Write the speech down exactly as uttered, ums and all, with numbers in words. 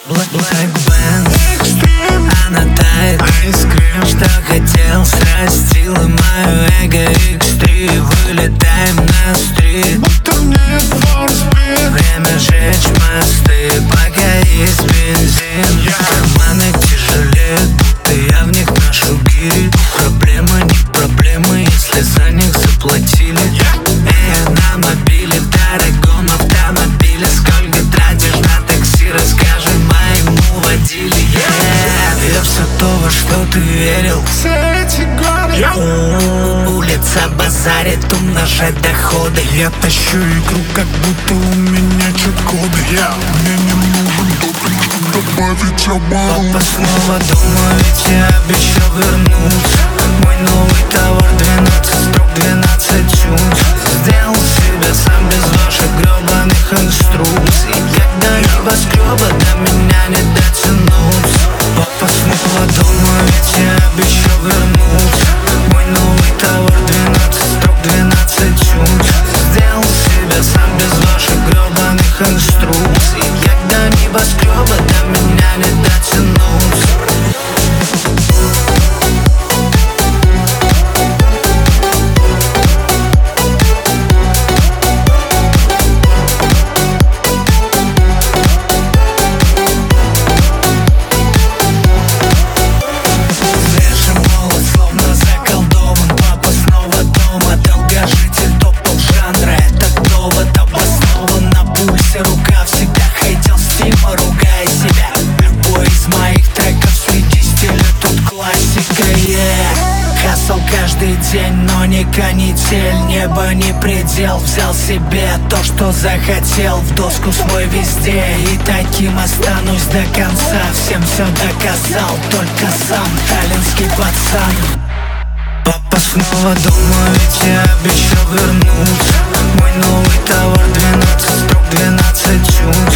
Black Band, она тает айскрим. Что хотел, срастила мое эго. икс три, вылетаем на стрит. Будто нет форспид. Время жечь мосты, пока есть бензин. Карманы тяжелеют, будто я в них ношу гири. Проблема не проблема, если за них заплатили. Эй, на мобиле, в дорогом автомобиле. Сколько тратишь на такси, расскажи моему водиле. Yeah. Я все то, во что ты верил. Все эти годы я... Улица базарит, умножать доходы. Я тащу игру, как будто у меня чит-коды. Я... Мне не нужен допинг, добавить оборот. Папа снова дома, ведь я обещал вернуться. Мой новый товар двенадцать строк, двенадцать унц. Сделал себя сам без ваших гребаных инструкций. Когда небоскреба до меня не дотянуться. Папа снова дома, ведь я обещал вернуться. Мой новый товар двенадцать строк, двенадцать унц. Сделал себя сам без ваших гребаных инструкций. Когда небоскреба до меня не дотянуться. Рука всегда хотел стима, ругай себя. Любой из моих треков среди стиля тут классика, yeah. Хасл каждый день, но не канитель. Небо не предел, взял себе то, что захотел. В доску свой везде, и таким останусь до конца. Всем все доказал, только сам таллинский пацан. Папа снова дома, ведь я обещал вернуться. Мой новый товар двенадцать строк, двенадцать унц.